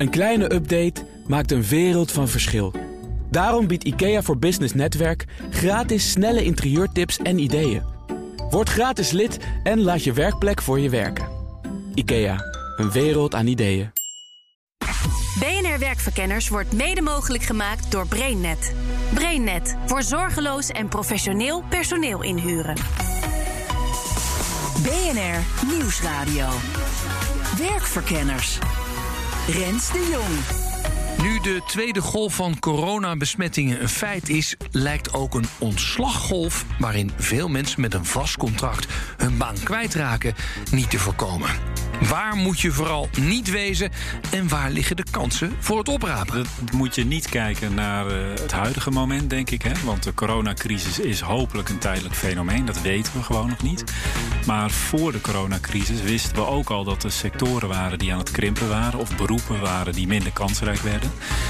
Een kleine update maakt een wereld van verschil. Daarom biedt IKEA voor Business Netwerk gratis snelle interieurtips en ideeën. Word gratis lid en laat je werkplek voor je werken. IKEA, een wereld aan ideeën. BNR Werkverkenners wordt mede mogelijk gemaakt door BrainNet. BrainNet, voor zorgeloos en professioneel personeel inhuren. BNR Nieuwsradio. Werkverkenners. Rens de Jong. Nu de tweede golf van coronabesmettingen een feit is, lijkt ook een ontslaggolf waarin veel mensen met een vast contract hun baan kwijtraken niet te voorkomen. Waar moet je vooral niet wezen en waar liggen de kansen voor het oprapen? Dat moet je niet kijken naar het huidige moment, denk ik. Hè? Want de coronacrisis is hopelijk een tijdelijk fenomeen. Dat weten we gewoon nog niet. Maar voor de coronacrisis wisten we ook al dat er sectoren waren die aan het krimpen waren, of beroepen waren die minder kansrijk werden.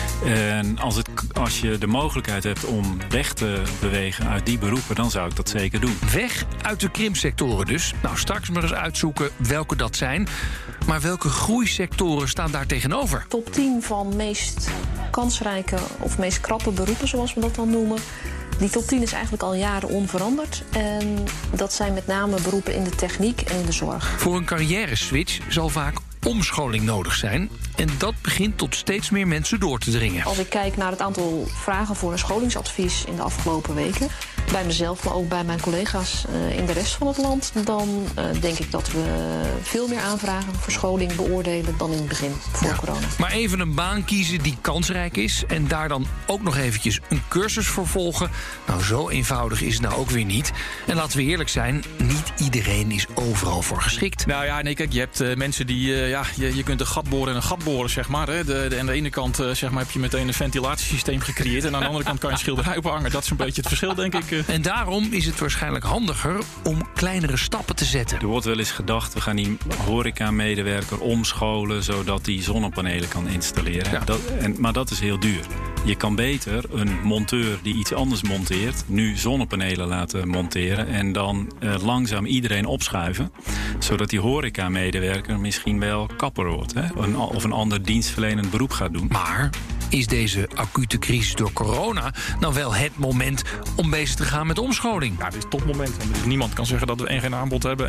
En als je de mogelijkheid hebt om weg te bewegen uit die beroepen, dan zou ik dat zeker doen. Weg uit de krimpsectoren dus. Nou, straks maar eens uitzoeken welke dat zijn. Maar welke groeisectoren staan daar tegenover? Top 10 van meest kansrijke of meest krappe beroepen, zoals we dat dan noemen. Die top 10 is eigenlijk al jaren onveranderd. En dat zijn met name beroepen in de techniek en in de zorg. Voor een carrière-switch zal vaak omscholing nodig zijn. En dat begint tot steeds meer mensen door te dringen. Als ik kijk naar het aantal vragen voor een scholingsadvies in de afgelopen weken, bij mezelf, maar ook bij mijn collega's in de rest van het land, dan denk ik dat we veel meer aanvragen voor scholing beoordelen dan in het begin voor corona. Maar even een baan kiezen die kansrijk is en daar dan ook nog eventjes een cursus voor volgen. Nou, zo eenvoudig is het nou ook weer niet. En laten we eerlijk zijn, niet iedereen is overal voor geschikt. Nou ja, nee, kijk, je hebt mensen die, je kunt een gat boren en een gat boren, zeg maar. Hè. Aan de ene kant zeg maar, heb je meteen een ventilatiesysteem gecreëerd en aan de andere kant kan je een schilderij ophangen. Dat is een beetje het verschil, denk ik. En daarom is het waarschijnlijk handiger om kleinere stappen te zetten. Er wordt wel eens gedacht, we gaan die horeca-medewerker omscholen zodat die zonnepanelen kan installeren. Ja. Maar dat is heel duur. Je kan beter een monteur die iets anders monteert, nu zonnepanelen laten monteren en dan langzaam iedereen opschuiven, zodat die horeca-medewerker misschien wel kapper wordt, hè? Of een ander dienstverlenend beroep gaat doen. Maar is deze acute crisis door corona nou wel het moment om bezig te gaan met omscholing? Ja, dit is het topmoment. Niemand kan zeggen dat we geen aanbod hebben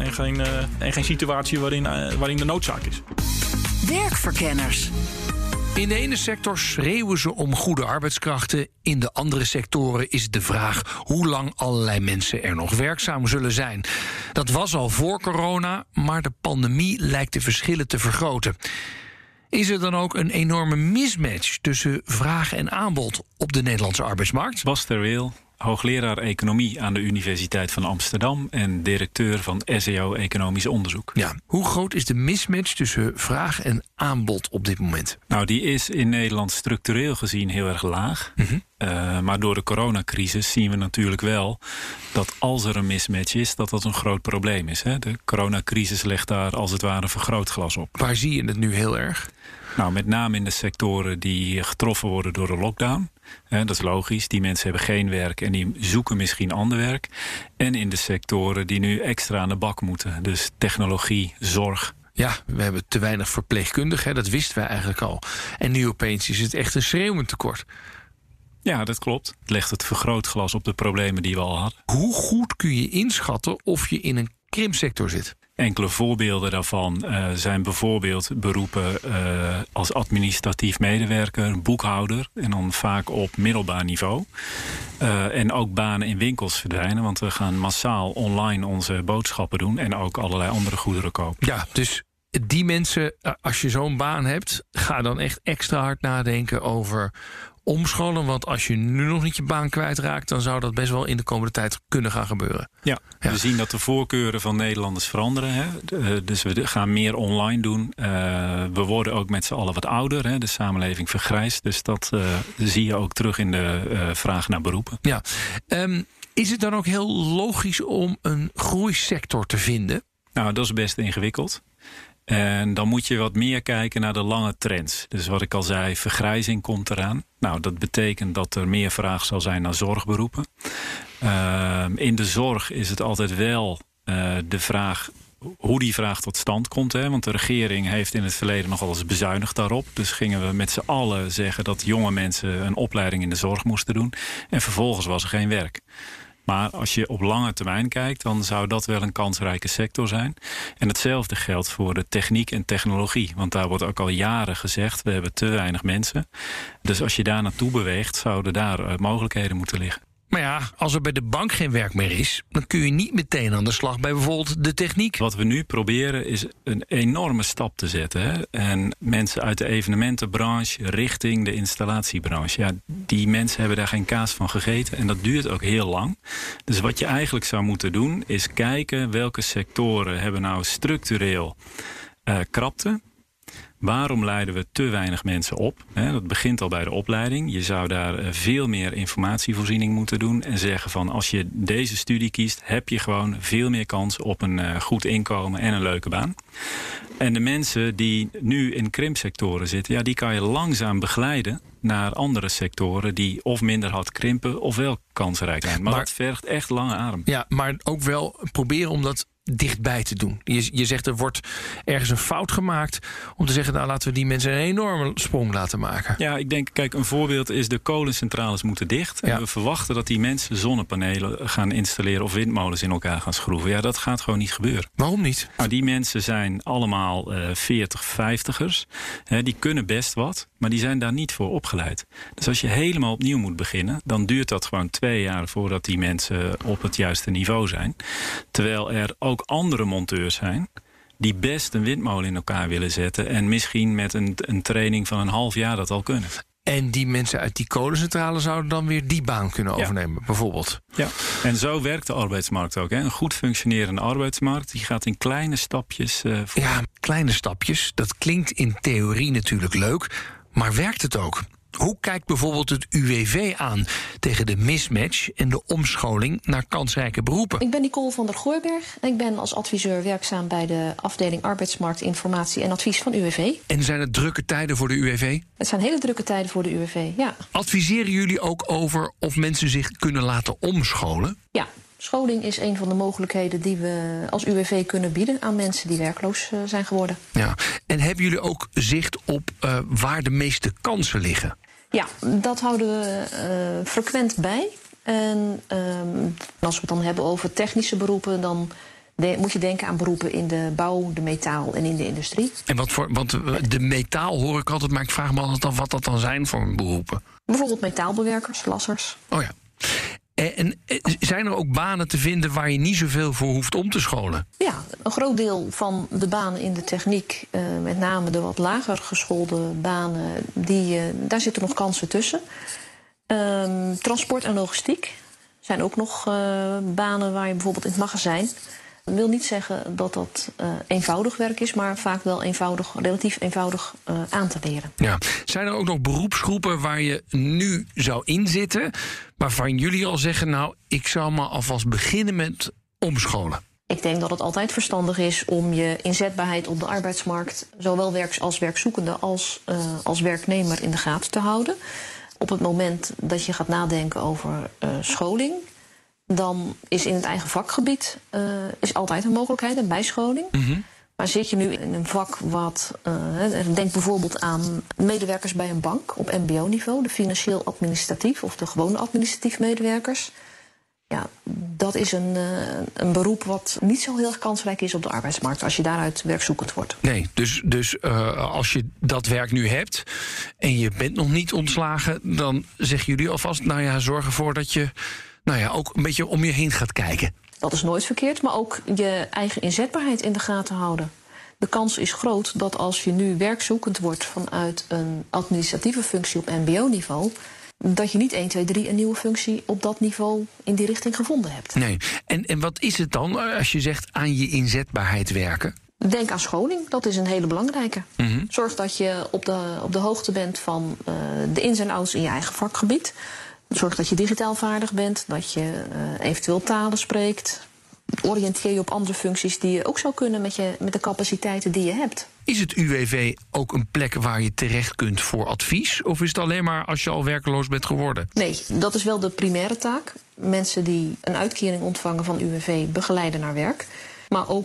en geen situatie waarin de noodzaak is. Werkverkenners. In de ene sector schreeuwen ze om goede arbeidskrachten. In de andere sectoren is de vraag hoe lang allerlei mensen er nog werkzaam zullen zijn. Dat was al voor corona, maar de pandemie lijkt de verschillen te vergroten. Is er dan ook een enorme mismatch tussen vraag en aanbod op de Nederlandse arbeidsmarkt? Bas ter Weel, hoogleraar economie aan de Universiteit van Amsterdam en directeur van SEO Economisch Onderzoek. Ja, hoe groot is de mismatch tussen vraag en aanbod op dit moment? Nou, die is in Nederland structureel gezien heel erg laag. Mm-hmm. Maar door de coronacrisis zien we natuurlijk wel dat als er een mismatch is, dat een groot probleem is. Hè? De coronacrisis legt daar als het ware een vergrootglas op. Waar zie je het nu heel erg? Nou, met name in de sectoren die getroffen worden door de lockdown. Dat is logisch, die mensen hebben geen werk en die zoeken misschien ander werk. En in de sectoren die nu extra aan de bak moeten. Dus technologie, zorg. Ja, we hebben te weinig verpleegkundigen, dat wisten wij eigenlijk al. En nu opeens is het echt een schreeuwend tekort. Ja, dat klopt. Het legt het vergrootglas op de problemen die we al hadden. Hoe goed kun je inschatten of je in een krimpsector zit? Enkele voorbeelden daarvan zijn bijvoorbeeld beroepen als administratief medewerker, boekhouder en dan vaak op middelbaar niveau. En ook banen in winkels verdwijnen, want we gaan massaal online onze boodschappen doen en ook allerlei andere goederen kopen. Ja, dus die mensen, als je zo'n baan hebt, ga dan echt extra hard nadenken over omscholen. Want als je nu nog niet je baan kwijtraakt, dan zou dat best wel in de komende tijd kunnen gaan gebeuren. Ja, we zien dat de voorkeuren van Nederlanders veranderen. Hè? Dus we gaan meer online doen. We worden ook met z'n allen wat ouder. Hè? De samenleving vergrijst. Dus dat zie je ook terug in de vraag naar beroepen. Ja. Is het dan ook heel logisch om een groeisector te vinden? Nou, dat is best ingewikkeld. En dan moet je wat meer kijken naar de lange trends. Dus wat ik al zei, vergrijzing komt eraan. Nou, dat betekent dat er meer vraag zal zijn naar zorgberoepen. In de zorg is het altijd wel de vraag hoe die vraag tot stand komt. Hè? Want de regering heeft in het verleden nogal eens bezuinigd daarop. Dus gingen we met z'n allen zeggen dat jonge mensen een opleiding in de zorg moesten doen. En vervolgens was er geen werk. Maar als je op lange termijn kijkt, dan zou dat wel een kansrijke sector zijn. En hetzelfde geldt voor de techniek en technologie. Want daar wordt ook al jaren gezegd, we hebben te weinig mensen. Dus als je daar naartoe beweegt, zouden daar mogelijkheden moeten liggen. Maar ja, als er bij de bank geen werk meer is, dan kun je niet meteen aan de slag bij bijvoorbeeld de techniek. Wat we nu proberen is een enorme stap te zetten. Hè? En mensen uit de evenementenbranche richting de installatiebranche. Ja, die mensen hebben daar geen kaas van gegeten en dat duurt ook heel lang. Dus wat je eigenlijk zou moeten doen is kijken welke sectoren hebben nou structureel krapte. Waarom leiden we te weinig mensen op? Dat begint al bij de opleiding. Je zou daar veel meer informatievoorziening moeten doen. En zeggen van als je deze studie kiest, heb je gewoon veel meer kans op een goed inkomen en een leuke baan. En de mensen die nu in krimpsectoren zitten, ja, die kan je langzaam begeleiden naar andere sectoren die of minder hard krimpen of wel kansrijk zijn. Maar dat vergt echt lange adem. Ja, maar ook wel proberen om dat dichtbij te doen. Je zegt er wordt ergens een fout gemaakt om te zeggen, nou laten we die mensen een enorme sprong laten maken. Ja, ik denk, kijk, een voorbeeld is de kolencentrales moeten dicht. Ja. En we verwachten dat die mensen zonnepanelen gaan installeren of windmolens in elkaar gaan schroeven. Ja, dat gaat gewoon niet gebeuren. Waarom niet? Nou, die mensen zijn allemaal 40, 50ers. Die kunnen best wat, maar die zijn daar niet voor opgeleid. Dus als je helemaal opnieuw moet beginnen, dan duurt dat gewoon 2 jaar voordat die mensen op het juiste niveau zijn. Terwijl er ook andere monteurs zijn die best een windmolen in elkaar willen zetten en misschien met een training van een half jaar dat al kunnen. En die mensen uit die kolencentrale zouden dan weer die baan kunnen overnemen, bijvoorbeeld. Ja, en zo werkt de arbeidsmarkt ook. Hè. Een goed functionerende arbeidsmarkt, die gaat in kleine stapjes voor. Ja, kleine stapjes. Dat klinkt in theorie natuurlijk leuk, maar werkt het ook? Hoe kijkt bijvoorbeeld het UWV aan tegen de mismatch en de omscholing naar kansrijke beroepen? Ik ben Nicole van der Gooiberg. Ik ben als adviseur werkzaam bij de afdeling arbeidsmarkt, informatie en advies van UWV. En zijn het drukke tijden voor de UWV? Het zijn hele drukke tijden voor de UWV, ja. Adviseren jullie ook over of mensen zich kunnen laten omscholen? Ja. Scholing is een van de mogelijkheden die we als UWV kunnen bieden aan mensen die werkloos zijn geworden. Ja. En hebben jullie ook zicht op waar de meeste kansen liggen? Ja, dat houden we frequent bij. En als we het dan hebben over technische beroepen, dan moet je denken aan beroepen in de bouw, de metaal en in de industrie. En want de metaal hoor ik altijd, maar ik vraag me altijd af wat dat dan zijn voor beroepen. Bijvoorbeeld metaalbewerkers, lassers. Oh ja. En zijn er ook banen te vinden waar je niet zoveel voor hoeft om te scholen? Ja, een groot deel van de banen in de techniek, met name de wat lager geschoolde banen, daar zitten nog kansen tussen. Transport en logistiek zijn ook nog banen waar je bijvoorbeeld in het magazijn. Dat wil niet zeggen dat dat eenvoudig werk is, maar vaak wel relatief eenvoudig aan te leren. Ja. Zijn er ook nog beroepsgroepen waar je nu zou inzitten, waarvan jullie al zeggen, nou, ik zou maar alvast beginnen met omscholen? Ik denk dat het altijd verstandig is om je inzetbaarheid op de arbeidsmarkt, zowel als werkzoekende als werknemer, in de gaten te houden. Op het moment dat je gaat nadenken over scholing, dan is in het eigen vakgebied is altijd een mogelijkheid, een bijscholing. Mm-hmm. Maar zit je nu in een vak denk bijvoorbeeld aan medewerkers bij een bank op mbo-niveau, de financieel administratief of de gewone administratief medewerkers. Ja, dat is een beroep wat niet zo heel erg kansrijk is op de arbeidsmarkt als je daaruit werkzoekend wordt. Nee, dus als je dat werk nu hebt en je bent nog niet ontslagen, dan zeggen jullie alvast, nou ja, zorg ervoor dat je ook een beetje om je heen gaat kijken. Dat is nooit verkeerd, maar ook je eigen inzetbaarheid in de gaten houden. De kans is groot dat als je nu werkzoekend wordt vanuit een administratieve functie op mbo-niveau, dat je niet 1, 2, 3 een nieuwe functie op dat niveau in die richting gevonden hebt. Nee. En wat is het dan als je zegt aan je inzetbaarheid werken? Denk aan scholing, dat is een hele belangrijke. Mm-hmm. Zorg dat je op de hoogte bent van de ins en outs in je eigen vakgebied. Zorg dat je digitaal vaardig bent, dat je eventueel talen spreekt. Oriënteer je op andere functies die je ook zou kunnen met de capaciteiten die je hebt. Is het UWV ook een plek waar je terecht kunt voor advies? Of is het alleen maar als je al werkeloos bent geworden? Nee, dat is wel de primaire taak. Mensen die een uitkering ontvangen van UWV begeleiden naar werk. Maar ook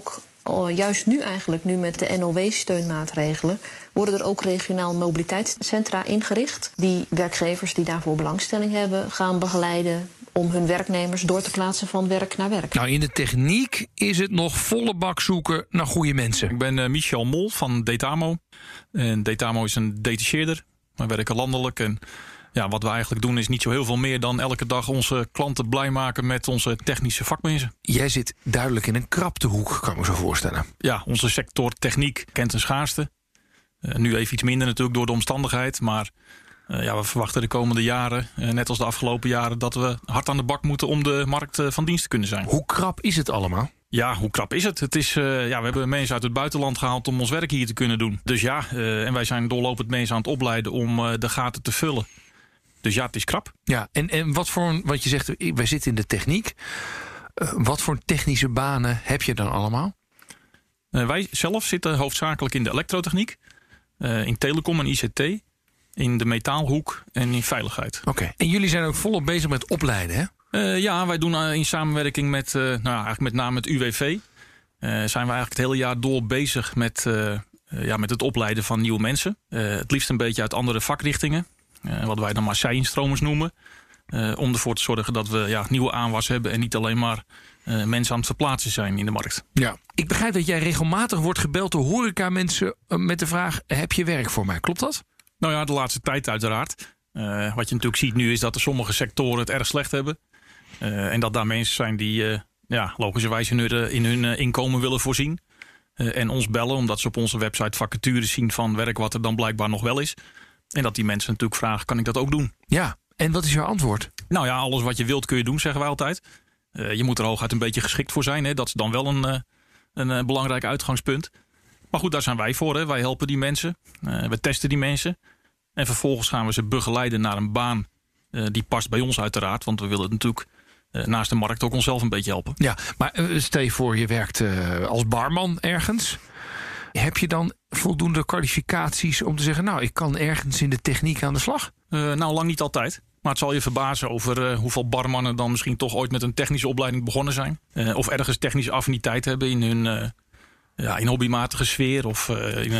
juist nu eigenlijk, nu met de NOW-steunmaatregelen, worden er ook regionaal mobiliteitscentra ingericht die werkgevers die daarvoor belangstelling hebben gaan begeleiden om hun werknemers door te plaatsen van werk naar werk. Nou, in de techniek is het nog volle bak zoeken naar goede mensen. Ik ben Michel Mol van Detamo. En Detamo is een detacheerder. We werken landelijk en ja, wat we eigenlijk doen is niet zo heel veel meer dan elke dag onze klanten blij maken met onze technische vakmensen. Jij zit duidelijk in een kraptehoek, kan ik me zo voorstellen. Ja, onze sector techniek kent een schaarste. Nu even iets minder natuurlijk door de omstandigheid, maar we verwachten de komende jaren, net als de afgelopen jaren, dat we hard aan de bak moeten om de markt van dienst te kunnen zijn. Hoe krap is het allemaal? Ja, hoe krap is het? We hebben mensen uit het buitenland gehaald om ons werk hier te kunnen doen. Dus en wij zijn doorlopend mensen aan het opleiden om de gaten te vullen. Dus ja, het is krap. Ja, en wat je zegt, wij zitten in de techniek. Wat voor technische banen heb je dan allemaal? Wij zelf zitten hoofdzakelijk in de elektrotechniek, in telecom en ICT, in de metaalhoek en in veiligheid. Oké. En jullie zijn ook volop bezig met opleiden, hè? Wij doen in samenwerking met, eigenlijk met name het UWV, zijn we eigenlijk het hele jaar door bezig met het opleiden van nieuwe mensen. Het liefst een beetje uit andere vakrichtingen, wat wij dan maar zij-instromers noemen. Om ervoor te zorgen dat we nieuwe aanwas hebben en niet alleen maar mensen aan het verplaatsen zijn in de markt. Ja. Ik begrijp dat jij regelmatig wordt gebeld door horecamensen met de vraag: heb je werk voor mij? Klopt dat? Nou ja, de laatste tijd uiteraard. Wat je natuurlijk ziet nu is dat er sommige sectoren het erg slecht hebben. En dat daar mensen zijn die logischerwijs in hun inkomen willen voorzien. En ons bellen omdat ze op onze website vacatures zien van werk wat er dan blijkbaar nog wel is. En dat die mensen natuurlijk vragen, kan ik dat ook doen? Ja, en wat is jouw antwoord? Nou ja, alles wat je wilt kun je doen, zeggen wij altijd. Je moet er hooguit een beetje geschikt voor zijn. Hè? Dat is dan wel een belangrijk uitgangspunt. Maar goed, daar zijn wij voor. Hè? Wij helpen die mensen. We testen die mensen. En vervolgens gaan we ze begeleiden naar een baan die past bij ons uiteraard. Want we willen natuurlijk naast de markt ook onszelf een beetje helpen. Ja, maar stel je voor je werkt als barman ergens. Heb je dan voldoende kwalificaties om te zeggen, nou, ik kan ergens in de techniek aan de slag? Lang niet altijd. Maar het zal je verbazen over hoeveel barmannen dan misschien toch ooit met een technische opleiding begonnen zijn. Of ergens technische affiniteit hebben in hun in hobbymatige sfeer. Of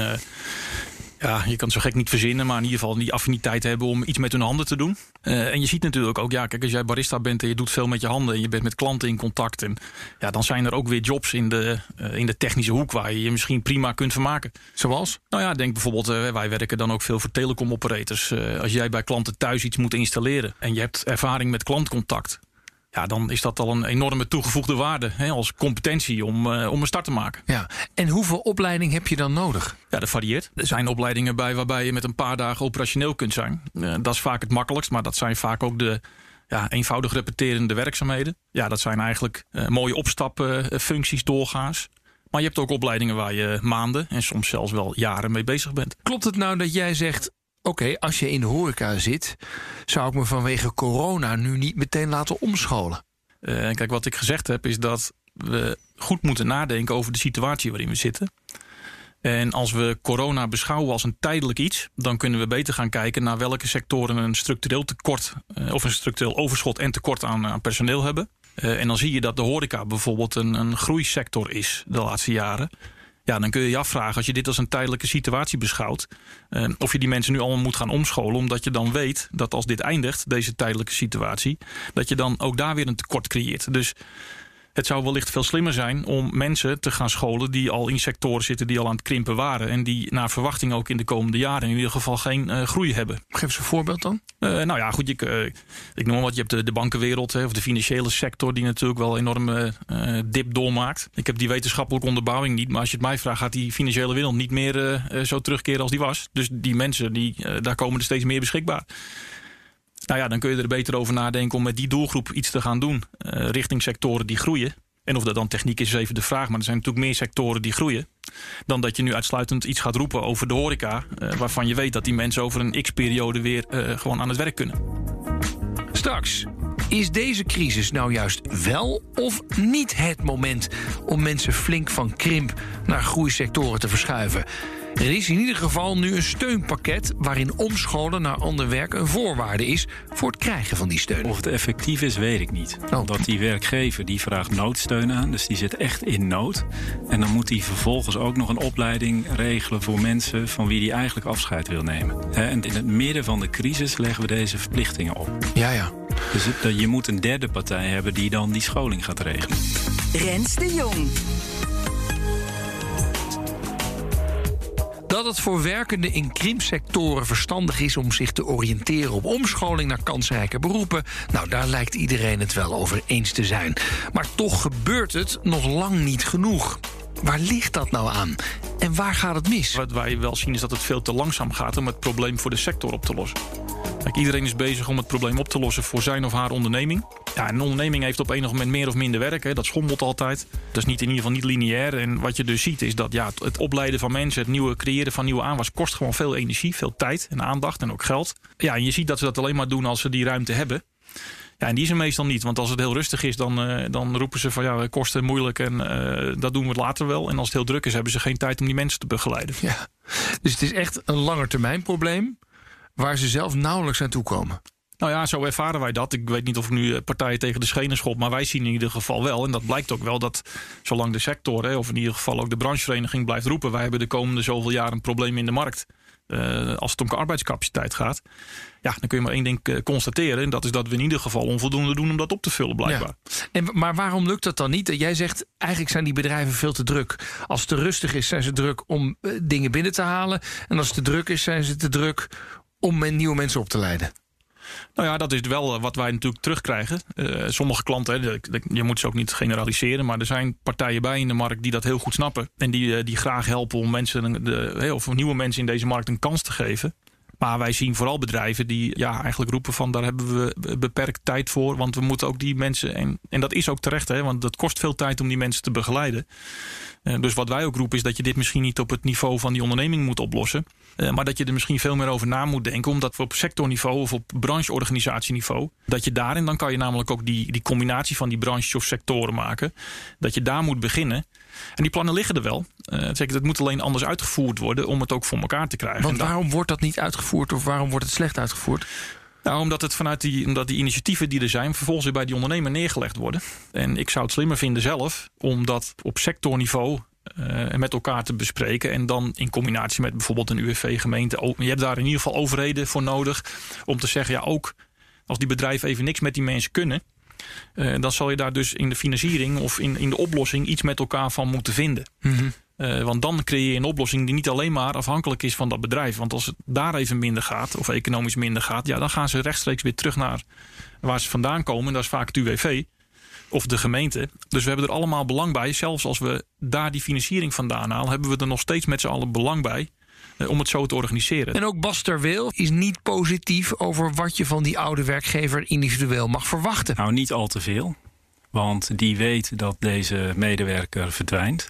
je kan het zo gek niet verzinnen, maar in ieder geval die affiniteit hebben om iets met hun handen te doen. En je ziet natuurlijk ook, kijk, als jij barista bent en je doet veel met je handen en je bent met klanten in contact. En dan zijn er ook weer jobs in de technische hoek waar je je misschien prima kunt vermaken. Zoals? Nou ja, denk bijvoorbeeld, wij werken dan ook veel voor telecomoperators. Als jij bij klanten thuis iets moet installeren en je hebt ervaring met klantcontact, dan is dat al een enorme toegevoegde waarde als competentie om een start te maken. Ja. En hoeveel opleiding heb je dan nodig? Ja, dat varieert. Er zijn opleidingen bij waarbij je met een paar dagen operationeel kunt zijn. Dat is vaak het makkelijkst, maar dat zijn vaak ook de eenvoudig repeterende werkzaamheden. Ja, dat zijn eigenlijk mooie opstapfuncties doorgaans. Maar je hebt ook opleidingen waar je maanden en soms zelfs wel jaren mee bezig bent. Klopt het nou dat jij zegt, oké, als je in de horeca zit, zou ik me vanwege corona nu niet meteen laten omscholen? Kijk, wat ik gezegd heb is dat we goed moeten nadenken over de situatie waarin we zitten. En als we corona beschouwen als een tijdelijk iets, dan kunnen we beter gaan kijken naar welke sectoren een structureel tekort of een structureel overschot en tekort aan personeel hebben. En dan zie je dat de horeca bijvoorbeeld een groeisector is de laatste jaren. Ja, dan kun je je afvragen, als je dit als een tijdelijke situatie beschouwt, of je die mensen nu allemaal moet gaan omscholen, omdat je dan weet dat als dit eindigt, deze tijdelijke situatie, dat je dan ook daar weer een tekort creëert. Dus het zou wellicht veel slimmer zijn om mensen te gaan scholen die al in sectoren zitten die al aan het krimpen waren en die naar verwachting ook in de komende jaren in ieder geval geen groei hebben. Geef eens een voorbeeld dan. Goed, ik noem wat. Je hebt de bankenwereld of de financiële sector die natuurlijk wel een enorme dip doormaakt. Ik heb die wetenschappelijke onderbouwing niet, maar als je het mij vraagt gaat die financiële wereld niet meer zo terugkeren als die was. Dus die mensen, daar komen er steeds meer beschikbaar. Nou ja, dan kun je er beter over nadenken om met die doelgroep iets te gaan doen richting sectoren die groeien. En of dat dan techniek is even de vraag, maar er zijn natuurlijk meer sectoren die groeien dan dat je nu uitsluitend iets gaat roepen over de horeca, waarvan je weet dat die mensen over een x-periode weer gewoon aan het werk kunnen. Straks, is deze crisis nou juist wel of niet het moment om mensen flink van krimp naar groeisectoren te verschuiven? Er is in ieder geval nu een steunpakket waarin omscholen naar ander werk een voorwaarde is voor het krijgen van die steun. Of het effectief is, weet ik niet. Omdat die werkgever die vraagt noodsteun aan, dus die zit echt in nood. En dan moet hij vervolgens ook nog een opleiding regelen voor mensen van wie hij eigenlijk afscheid wil nemen. En in het midden van de crisis leggen we deze verplichtingen op. Ja. Dus je moet een derde partij hebben die dan die scholing gaat regelen. Rens de Jong. Dat het voor werkenden in krimpsectoren verstandig is om zich te oriënteren op omscholing naar kansrijke beroepen, nou, daar lijkt iedereen het wel over eens te zijn. Maar toch gebeurt het nog lang niet genoeg. Waar ligt dat nou aan? En waar gaat het mis? Wat wij wel zien is dat het veel te langzaam gaat om het probleem voor de sector op te lossen. Kijk, iedereen is bezig om het probleem op te lossen voor zijn of haar onderneming. Ja, een onderneming heeft op enig moment meer of minder werk. Hè. Dat schommelt altijd. Dat is in ieder geval niet lineair. En wat je dus ziet is dat het opleiden van mensen, het creëren van nieuwe aanwas kost gewoon veel energie, veel tijd en aandacht en ook geld. Ja, en je ziet dat ze dat alleen maar doen als ze die ruimte hebben. Ja, en die is er meestal niet. Want als het heel rustig is, dan roepen ze van kosten moeilijk en dat doen we later wel. En als het heel druk is, hebben ze geen tijd om die mensen te begeleiden. Ja. Dus het is echt een langetermijnprobleem waar ze zelf nauwelijks aan toe komen. Nou ja, zo ervaren wij dat. Ik weet niet of ik nu partijen tegen de schenen schop, maar wij zien in ieder geval wel. En dat blijkt ook wel dat zolang de sector, of in ieder geval ook de branchevereniging blijft roepen, wij hebben de komende zoveel jaar een probleem in de markt. Als het om arbeidscapaciteit gaat. Ja, dan kun je maar één ding constateren. En dat is dat we in ieder geval onvoldoende doen om dat op te vullen, blijkbaar. Ja. Maar waarom lukt dat dan niet? Jij zegt, eigenlijk zijn die bedrijven veel te druk. Als het te rustig is, zijn ze druk om dingen binnen te halen. En als het te druk is, zijn ze te druk om nieuwe mensen op te leiden. Nou ja, dat is wel wat wij natuurlijk terugkrijgen. Sommige klanten, je moet ze ook niet generaliseren, maar er zijn partijen bij in de markt die dat heel goed snappen. En die graag helpen om mensen, of nieuwe mensen in deze markt een kans te geven. Maar wij zien vooral bedrijven die eigenlijk roepen van daar hebben we beperkt tijd voor. Want we moeten ook die mensen, en dat is ook terecht, want dat kost veel tijd om die mensen te begeleiden. Dus wat wij ook roepen is dat je dit misschien niet op het niveau van die onderneming moet oplossen. Maar dat je er misschien veel meer over na moet denken. Omdat we op sectorniveau of op brancheorganisatieniveau, dat je daarin, dan kan je namelijk ook die combinatie van die branches of sectoren maken. Dat je daar moet beginnen. En die plannen liggen er wel. Het moet alleen anders uitgevoerd worden om het ook voor elkaar te krijgen. Want waarom wordt dat niet uitgevoerd of waarom wordt het slecht uitgevoerd? Nou, omdat die initiatieven die er zijn vervolgens weer bij die ondernemer neergelegd worden. En ik zou het slimmer vinden zelf om dat op sectorniveau met elkaar te bespreken. En dan in combinatie met bijvoorbeeld een UWV-gemeente. Je hebt daar in ieder geval overheden voor nodig om te zeggen, ook als die bedrijven even niks met die mensen kunnen, dan zal je daar dus in de financiering of in de oplossing iets met elkaar van moeten vinden. Mm-hmm. Want dan creëer je een oplossing die niet alleen maar afhankelijk is van dat bedrijf. Want als het daar even minder gaat of economisch minder gaat, dan gaan ze rechtstreeks weer terug naar waar ze vandaan komen. En dat is vaak het UWV of de gemeente. Dus we hebben er allemaal belang bij. Zelfs als we daar die financiering vandaan halen, hebben we er nog steeds met z'n allen belang bij om het zo te organiseren. En ook Bas ter Weel is niet positief over wat je van die oude werkgever individueel mag verwachten. Nou, niet al te veel. Want die weet dat deze medewerker verdwijnt.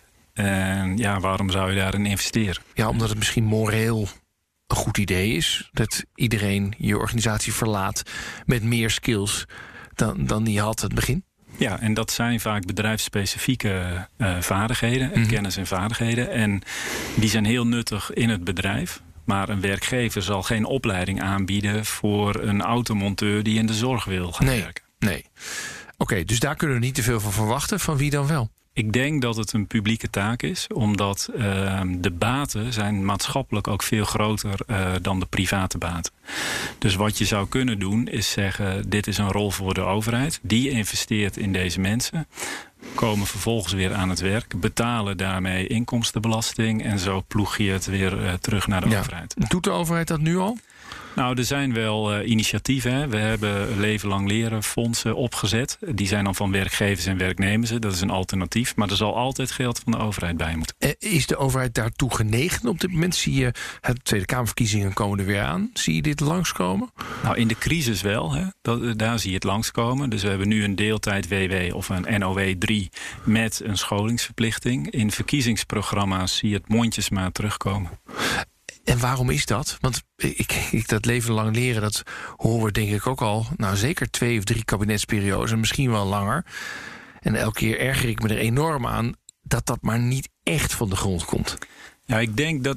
En waarom zou je daarin investeren? Ja, omdat het misschien moreel een goed idee is dat iedereen je organisatie verlaat met meer skills dan die had het begin. Ja, en dat zijn vaak bedrijfsspecifieke vaardigheden, kennis en vaardigheden. En die zijn heel nuttig in het bedrijf. Maar een werkgever zal geen opleiding aanbieden voor een automonteur die in de zorg wil gaan werken. Nee. Oké, dus daar kunnen we niet te veel van verwachten. Van wie dan wel? Ik denk dat het een publieke taak is, omdat de baten zijn maatschappelijk ook veel groter dan de private baten. Dus wat je zou kunnen doen is zeggen, dit is een rol voor de overheid. Die investeert in deze mensen, komen vervolgens weer aan het werk, betalen daarmee inkomstenbelasting en zo ploeg je het weer terug naar de overheid. Doet de overheid dat nu al? Nou, er zijn wel initiatieven. Hè. We hebben Leven Lang Leren fondsen opgezet. Die zijn dan van werkgevers en werknemers. Dat is een alternatief. Maar er zal altijd geld van de overheid bij moeten. Is de overheid daartoe genegen op dit moment? Zie je de Tweede Kamerverkiezingen komen er weer aan? Zie je dit langskomen? Nou, in de crisis wel. Hè. Daar zie je het langskomen. Dus we hebben nu een deeltijd WW of een NOW 3 met een scholingsverplichting. In verkiezingsprogramma's zie je het mondjesmaat terugkomen. En waarom is dat? Want ik dat Leven Lang Leren, dat horen we denk ik ook al, zeker 2 of 3 kabinetsperiodes en misschien wel langer. En elke keer erger ik me er enorm aan dat maar niet echt van de grond komt. Ja, ik denk dat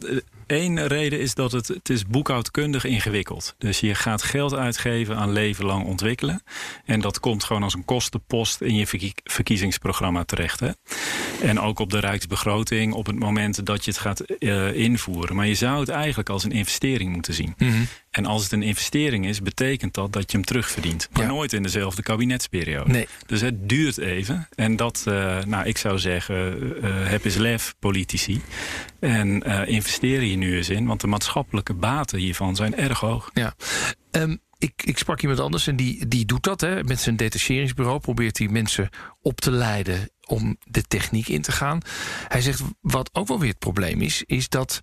één reden is dat het is boekhoudkundig ingewikkeld. Dus je gaat geld uitgeven aan leven lang ontwikkelen. En dat komt gewoon als een kostenpost in je verkiezingsprogramma terecht. Hè? En ook op de Rijksbegroting op het moment dat je het gaat invoeren. Maar je zou het eigenlijk als een investering moeten zien. Mm-hmm. En als het een investering is, betekent dat je hem terugverdient. Maar nooit in dezelfde kabinetsperiode. Nee. Dus het duurt even. En dat, ik zou zeggen, heb eens lef, politici. En investeer hier nu eens in. Want de maatschappelijke baten hiervan zijn erg hoog. Ja. Ik sprak iemand anders en die doet dat. Hè. Met zijn detacheringsbureau probeert hij mensen op te leiden om de techniek in te gaan. Hij zegt, wat ook wel weer het probleem is dat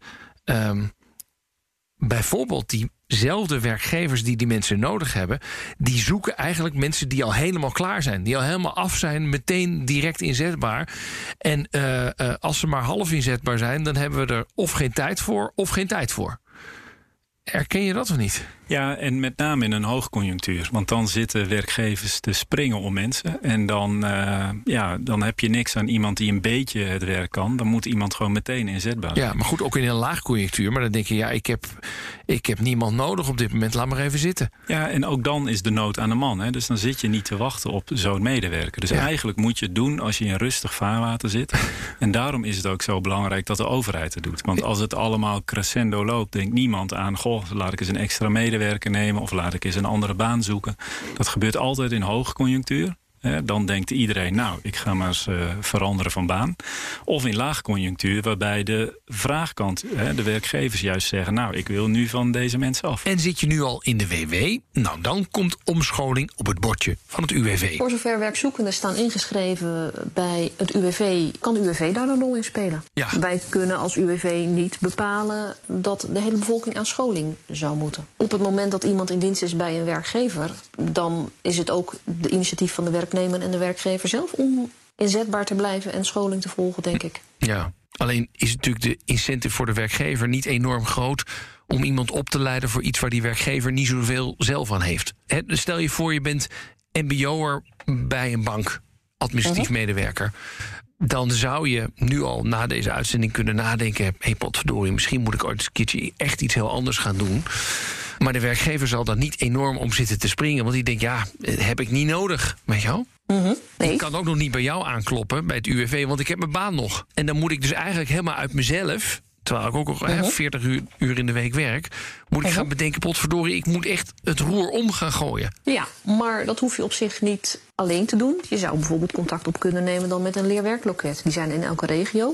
bijvoorbeeld diezelfde werkgevers die mensen nodig hebben, die zoeken eigenlijk mensen die al helemaal klaar zijn. Die al helemaal af zijn, meteen direct inzetbaar. En als ze maar half inzetbaar zijn, dan hebben we er of geen tijd voor of geen tijd voor. Herken je dat of niet? Ja, en met name in een hoogconjunctuur. Want dan zitten werkgevers te springen om mensen. En dan heb je niks aan iemand die een beetje het werk kan. Dan moet iemand gewoon meteen inzetbaar zijn. Ja, maar goed, ook in een laagconjunctuur. Maar dan denk je, ik heb niemand nodig op dit moment. Laat maar even zitten. Ja, en ook dan is de nood aan de man. Hè? Dus dan zit je niet te wachten op zo'n medewerker. Dus eigenlijk moet je het doen als je in rustig vaarwater zit. En daarom is het ook zo belangrijk dat de overheid het doet. Want als het allemaal crescendo loopt, denkt niemand aan, laat ik eens een extra medewerker nemen of laat ik eens een andere baan zoeken. Dat gebeurt altijd in hoogconjunctuur. Dan denkt iedereen, ik ga maar eens veranderen van baan. Of in laagconjunctuur, waarbij de vraagkant, de werkgevers juist zeggen, ik wil nu van deze mensen af. En zit je nu al in de WW? Dan komt omscholing op het bordje van het UWV. Voor zover werkzoekenden staan ingeschreven bij het UWV, kan de UWV daar een rol in spelen. Ja. Wij kunnen als UWV niet bepalen dat de hele bevolking aan scholing zou moeten. Op het moment dat iemand in dienst is bij een werkgever, dan is het ook de initiatief van de werknemer en de werkgever zelf om inzetbaar te blijven en scholing te volgen, denk ik. Ja, alleen is natuurlijk de incentive voor de werkgever niet enorm groot om iemand op te leiden voor iets waar die werkgever niet zoveel zelf aan heeft. Stel je voor, je bent mbo'er bij een bank, administratief medewerker. Dan zou je nu al na deze uitzending kunnen nadenken, potverdorie, misschien moet ik ooit eens een keertje echt iets heel anders gaan doen. Maar de werkgever zal daar niet enorm om zitten te springen. Want die denkt, heb ik niet nodig. Weet je wel? Mm-hmm. Nee. Ik kan ook nog niet bij jou aankloppen, bij het UWV, want ik heb mijn baan nog. En dan moet ik dus eigenlijk helemaal uit mezelf, terwijl ik ook nog 40 uur in de week werk, moet ik gaan bedenken, potverdorie, ik moet echt het roer om gaan gooien. Ja, maar dat hoef je op zich niet alleen te doen. Je zou bijvoorbeeld contact op kunnen nemen dan met een leerwerkloket. Die zijn in elke regio.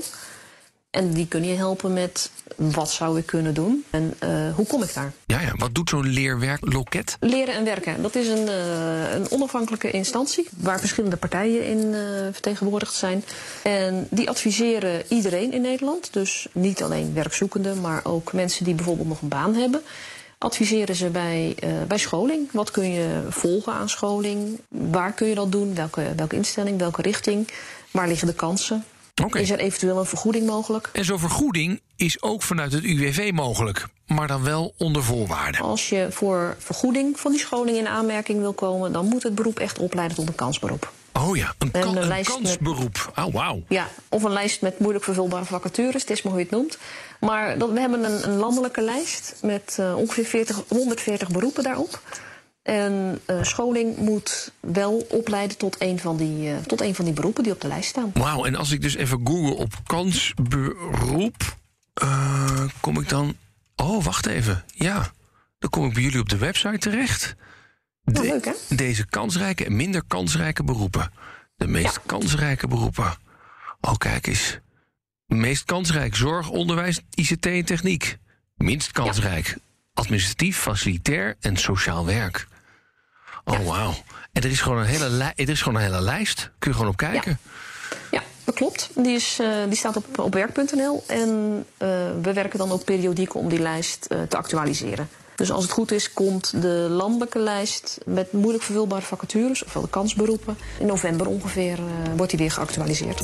En die kunnen je helpen met wat zou ik kunnen doen en hoe kom ik daar? Ja, wat doet zo'n leerwerkloket? Leren en werken. Dat is een onafhankelijke instantie waar verschillende partijen in vertegenwoordigd zijn. En die adviseren iedereen in Nederland. Dus niet alleen werkzoekenden, maar ook mensen die bijvoorbeeld nog een baan hebben. Adviseren ze bij scholing. Wat kun je volgen aan scholing? Waar kun je dat doen? Welke instelling, welke richting? Waar liggen de kansen? Okay. Is er eventueel een vergoeding mogelijk? En zo'n vergoeding is ook vanuit het UWV mogelijk, maar dan wel onder voorwaarden. Als je voor vergoeding van die scholing in aanmerking wil komen, dan moet het beroep echt opleiden tot een kansberoep. Oh ja, een kansberoep. Wauw. Ja, of een lijst met moeilijk vervulbare vacatures, het is maar hoe je het noemt. Maar we hebben een landelijke lijst met ongeveer 140 beroepen daarop. En scholing moet wel opleiden tot een van die beroepen die op de lijst staan. Wauw, en als ik dus even google op kansberoep, kom ik dan... Oh, wacht even. Ja, dan kom ik bij jullie op de website terecht. Leuk, hè? Deze kansrijke en minder kansrijke beroepen. De meest kansrijke beroepen. Oh, kijk eens. Meest kansrijk, zorg, onderwijs, ICT en techniek. Minst kansrijk, administratief, facilitair en sociaal werk. Oh, wauw. En er is gewoon een hele lijst. Kun je gewoon op kijken. Ja, dat klopt. Die staat op werk.nl. En we werken dan ook periodiek om die lijst te actualiseren. Dus als het goed is, komt de landelijke lijst met moeilijk vervulbare vacatures, ofwel de kansberoepen. In november ongeveer wordt die weer geactualiseerd.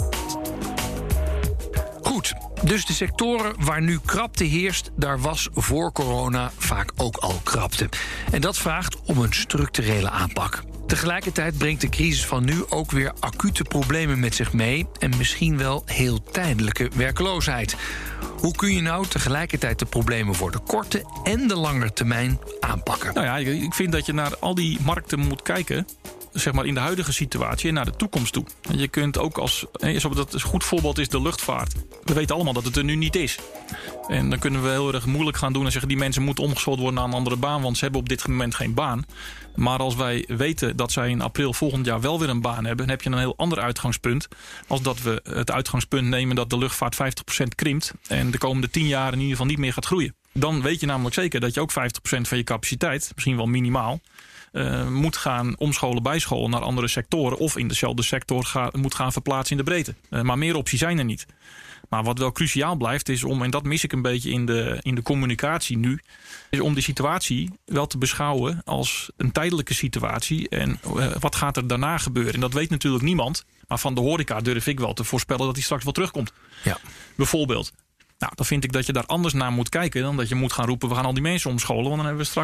Goed, dus de sectoren waar nu krapte heerst, daar was voor corona vaak ook al krapte. En dat vraagt om een structurele aanpak. Tegelijkertijd brengt de crisis van nu ook weer acute problemen met zich mee en misschien wel heel tijdelijke werkloosheid. Hoe kun je nou tegelijkertijd de problemen voor de korte en de lange termijn aanpakken? Nou ja, ik vind dat je naar al die markten moet kijken, zeg maar in de huidige situatie en naar de toekomst toe. En je kunt ook dat een goed voorbeeld is de luchtvaart. We weten allemaal dat het er nu niet is. En dan kunnen we heel erg moeilijk gaan doen en zeggen die mensen moeten omgeschoold worden naar een andere baan, want ze hebben op dit moment geen baan. Maar als wij weten dat zij in april volgend jaar wel weer een baan hebben, dan heb je een heel ander uitgangspunt als dat we het uitgangspunt nemen dat de luchtvaart 50% krimpt en de komende 10 jaar in ieder geval niet meer gaat groeien. Dan weet je namelijk zeker dat je ook 50% van je capaciteit, misschien wel minimaal, moet gaan omscholen, bijscholen naar andere sectoren of in dezelfde sector moet gaan verplaatsen in de breedte. Maar meer opties zijn er niet. Maar wat wel cruciaal blijft is om, en dat mis ik een beetje in de communicatie nu, is om die situatie wel te beschouwen als een tijdelijke situatie. En wat gaat er daarna gebeuren? En dat weet natuurlijk niemand. Maar van de horeca durf ik wel te voorspellen dat die straks wel terugkomt. Ja. Bijvoorbeeld. Nou, dan vind ik dat je daar anders naar moet kijken dan dat je moet gaan roepen, we gaan al die mensen omscholen. Want dan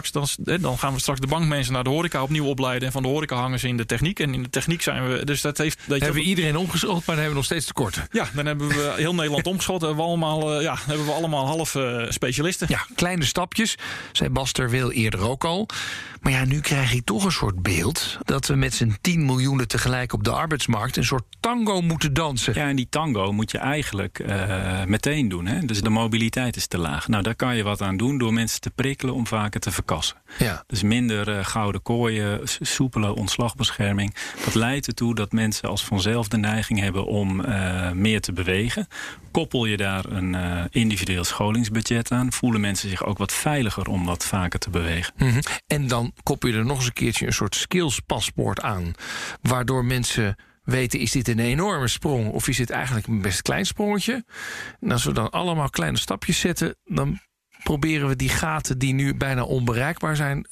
gaan we straks de bankmensen naar de horeca opnieuw opleiden. En van de horeca hangen ze in de techniek. En in de techniek zijn we. Dus dat heeft. Hebben we iedereen omgeschoold, maar dan hebben we nog steeds tekorten. Ja, dan hebben we heel Nederland omgeschoold. Hebben we allemaal half specialisten. Ja, kleine stapjes, zei Bas Terweel eerder ook al. Maar ja, nu krijg ik toch een soort beeld dat we met z'n 10 miljoenen tegelijk op de arbeidsmarkt een soort tango moeten dansen. Ja, en die tango moet je eigenlijk meteen doen. Hè? Dus de mobiliteit is te laag. Nou, daar kan je wat aan doen door mensen te prikkelen om vaker te verkassen. Ja. Dus minder gouden kooien, soepele ontslagbescherming. Dat leidt ertoe dat mensen als vanzelf de neiging hebben om meer te bewegen. Koppel je daar een individueel scholingsbudget aan, voelen mensen zich ook wat veiliger om wat vaker te bewegen. Mm-hmm. En dan koppel je er nog eens een keertje een soort skillspaspoort aan, waardoor mensen weten, is dit een enorme sprong of is dit eigenlijk een best klein sprongetje? En als we dan allemaal kleine stapjes zetten, dan proberen we die gaten die nu bijna onbereikbaar zijn,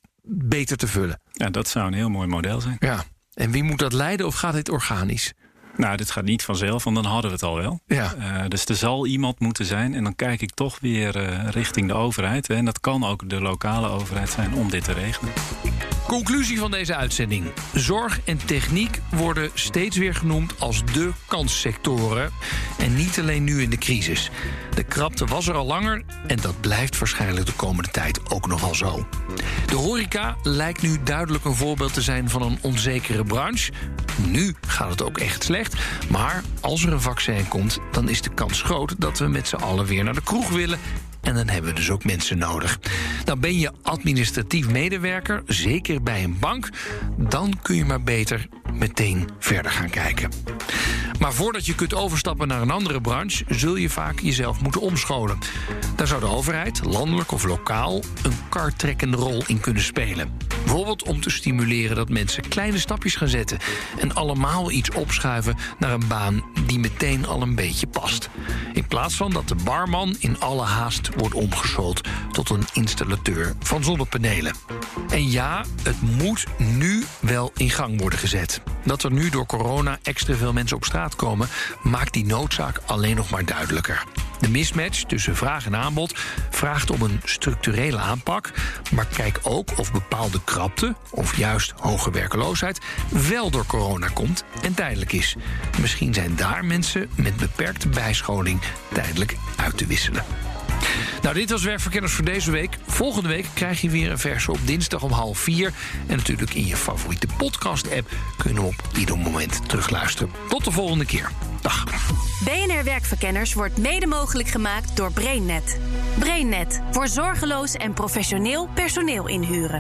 beter te vullen. Ja, dat zou een heel mooi model zijn. Ja. En wie moet dat leiden of gaat dit organisch? Nou, dit gaat niet vanzelf, want dan hadden we het al wel. Ja. Dus er zal iemand moeten zijn. En dan kijk ik toch weer richting de overheid. En dat kan ook de lokale overheid zijn om dit te regelen. Conclusie van deze uitzending. Zorg en techniek worden steeds weer genoemd als de kanssectoren. En niet alleen nu in de crisis. De krapte was er al langer en dat blijft waarschijnlijk de komende tijd ook nog wel zo. De horeca lijkt nu duidelijk een voorbeeld te zijn van een onzekere branche. Nu gaat het ook echt slecht. Maar als er een vaccin komt, dan is de kans groot dat we met z'n allen weer naar de kroeg willen. En dan hebben we dus ook mensen nodig. Dan ben je administratief medewerker, zeker bij een bank. Dan kun je maar beter meteen verder gaan kijken. Maar voordat je kunt overstappen naar een andere branche, zul je vaak jezelf moeten omscholen. Daar zou de overheid, landelijk of lokaal, een kartrekkende rol in kunnen spelen. Bijvoorbeeld om te stimuleren dat mensen kleine stapjes gaan zetten en allemaal iets opschuiven naar een baan die meteen al een beetje past. In plaats van dat de barman in alle haast wordt omgeschoold tot een installateur van zonnepanelen. En ja, het moet nu wel in gang worden gezet. Dat er nu door corona extra veel mensen op straat komen, maakt die noodzaak alleen nog maar duidelijker. De mismatch tussen vraag en aanbod vraagt om een structurele aanpak, maar kijk ook of bepaalde krapte, of juist hoge werkeloosheid, wel door corona komt en tijdelijk is. Misschien zijn daar mensen met beperkte bijscholing tijdelijk uit te wisselen. Nou, dit was Werkverkenners voor deze week. Volgende week krijg je weer een verse op dinsdag om 3:30. En natuurlijk in je favoriete podcast-app kun je hem op ieder moment terugluisteren. Tot de volgende keer. Dag. BNR Werkverkenners wordt mede mogelijk gemaakt door BrainNet. BrainNet, voor zorgeloos en professioneel personeel inhuren.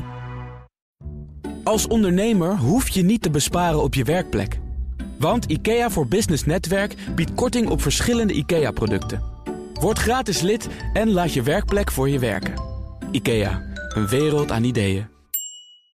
Als ondernemer hoef je niet te besparen op je werkplek. Want IKEA voor Business Netwerk biedt korting op verschillende IKEA-producten. Word gratis lid en laat je werkplek voor je werken. IKEA, een wereld aan ideeën.